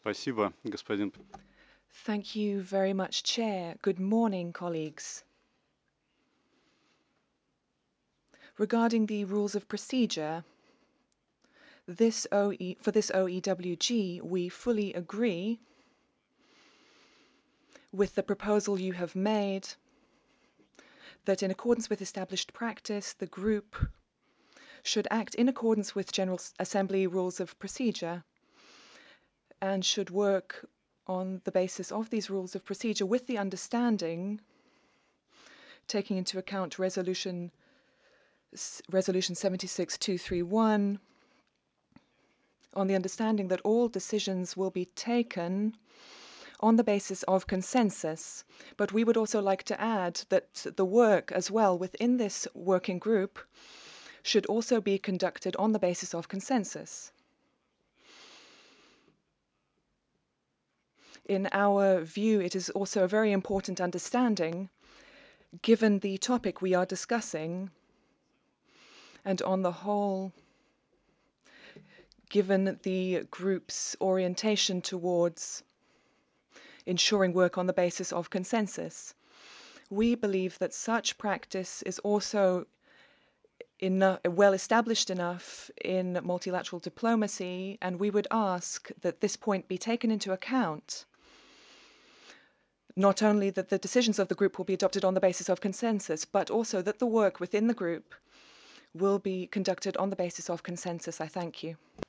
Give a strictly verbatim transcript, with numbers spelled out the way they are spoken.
Спасибо, господин. Thank you very much, Chair. Good morning, colleagues. Regarding the rules of procedure, this O E, for this O E W G, we fully agree with the proposal you have made that in accordance with established practice, the group should act in accordance with General Assembly rules of procedure and should work on the basis of these rules of procedure with the understanding, taking into account resolution resolution seventy-six two thirty-one, on the understanding that all decisions will be taken on the basis of consensus. But we would also like to add that the work as well within this working group should also be conducted on the basis of consensus. In our view, it is also a very important understanding, given the topic we are discussing, and on the whole, given the group's orientation towards ensuring work on the basis of consensus. We believe that such practice is also well established enough in multilateral diplomacy, and we would ask that this point be taken into account. Not only that the decisions of the group will be adopted on the basis of consensus, but also that the work within the group will be conducted on the basis of consensus. I thank you.